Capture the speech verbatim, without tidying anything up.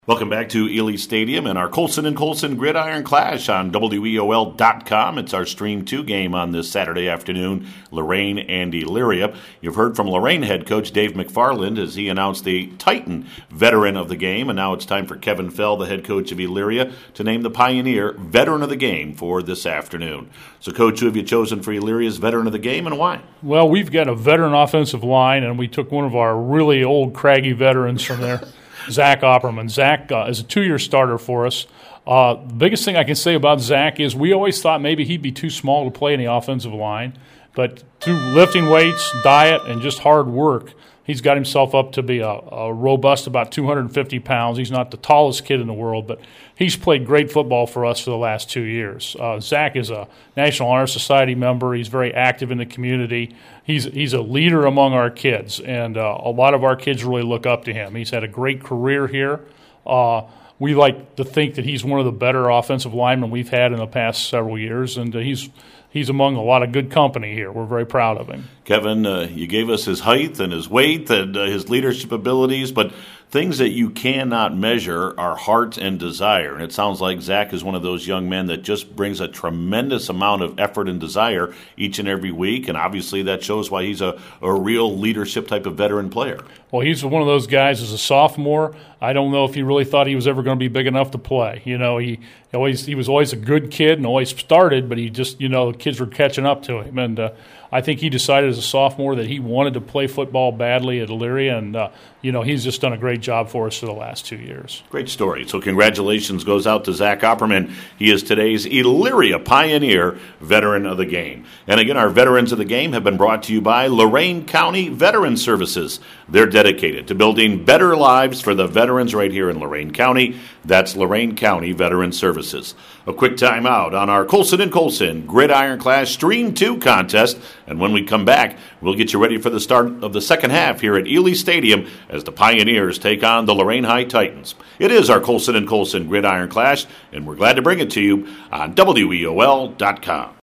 Welcome back to Ely Stadium and our Colson and Colson Gridiron Clash on W E O L dot com. It's our Stream two game on this Saturday afternoon, Lorain and Elyria. You've heard from Lorain head coach Dave McFarland as he announced the Titan veteran of the game, and now it's time for Kevin Fell, the head coach of Elyria, to name the Pioneer veteran of the game for this afternoon. So, Coach, who have you chosen for Elyria's veteran of the game and why? Well, we've got a veteran offensive line, and we took one of our really old, craggy veterans from there. Zach Opperman. Zach uh, is a two-year starter for us. Uh, the biggest thing I can say about Zach is we always thought maybe he'd be too small to play in the offensive line, but through lifting weights, diet, and just hard work, he's got himself up to be a, a robust about two hundred fifty pounds. He's not the tallest kid in the world, but he's played great football for us for the last two years. Uh, Zach is a National Honor Society member. He's very active in the community. He's he's a leader among our kids, and uh, a lot of our kids really look up to him. He's had a great career here. Uh, we like to think that he's one of the better offensive linemen we've had in the past several years, and uh, he's he's among a lot of good company here. We're very proud of him. Kevin, uh, you gave us his height and his weight and uh, his leadership abilities, but things that you cannot measure are heart and desire. And it sounds like Zach is one of those young men that just brings a tremendous amount of effort and desire each and every week, and obviously that shows why he's a, a real leadership type of veteran player. Well, he's one of those guys as a sophomore. I don't know if he really thought he was ever going to be big enough to play. You know, he always he was always a good kid and always started, but he just, you know, the kids were catching up to him. And uh, I think he decided as a sophomore that he wanted to play football badly at Elyria, and, uh, you know, he's just done a great job for us for the last two years. Great story. So congratulations goes out to Zach Opperman. He is today's Elyria Pioneer Veteran of the Game. And again, our Veterans of the Game have been brought to you by Lorain County Veteran Services. They're dedicated to building better lives for the veterans right here in Lorain County. That's Lorain County Veteran Services. A quick timeout on our Colson and Colson Gridiron Clash Stream two contest. And when we come back, we'll get you ready for the start of the second half here at Ely Stadium as the Pioneers take on the Lorain High Titans. It is our Colson and Colson Gridiron Clash, and we're glad to bring it to you on W E O L dot com.